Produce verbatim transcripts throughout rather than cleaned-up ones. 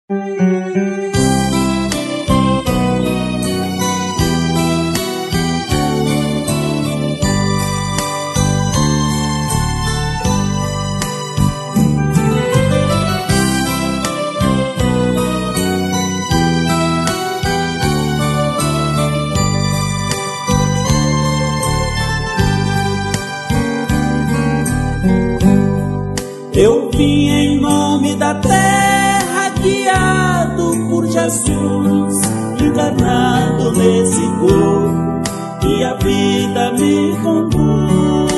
Eu vim em nome da terra, guiado por Jesus, encarnado nesse corpo que a vida me conduz.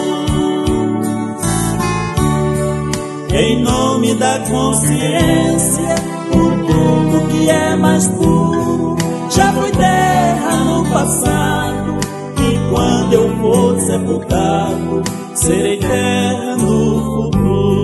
Em nome da consciência, por tudo que é mais puro, já fui terra no passado, e quando eu for sepultado, serei terra no futuro.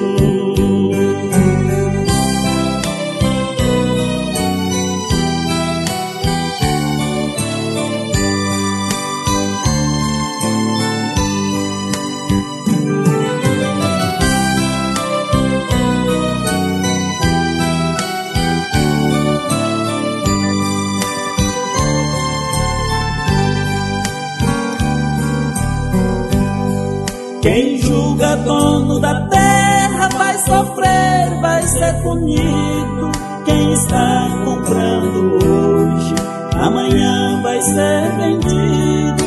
Quem julga dono da terra vai sofrer, vai ser punido. Quem está comprando hoje, amanhã vai ser vendido.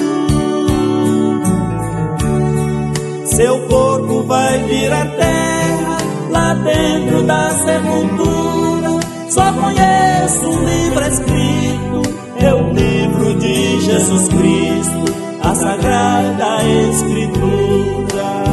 Seu corpo vai vir à terra, lá dentro da sepultura. Só conheço um livro escrito, é o livro de Jesus Cristo, a Sagrada Escritura.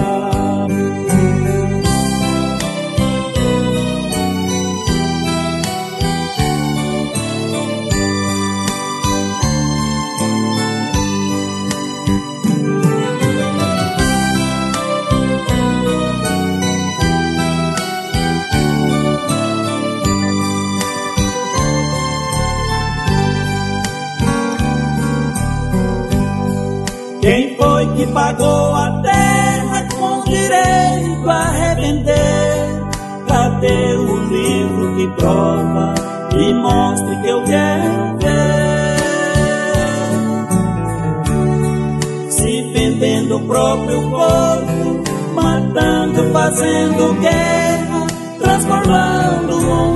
Quem foi que pagou a terra com direito a revender? Cadê o livro que prova e mostre que eu quero ver? Se vendendo o próprio corpo, matando, fazendo guerra, transformando um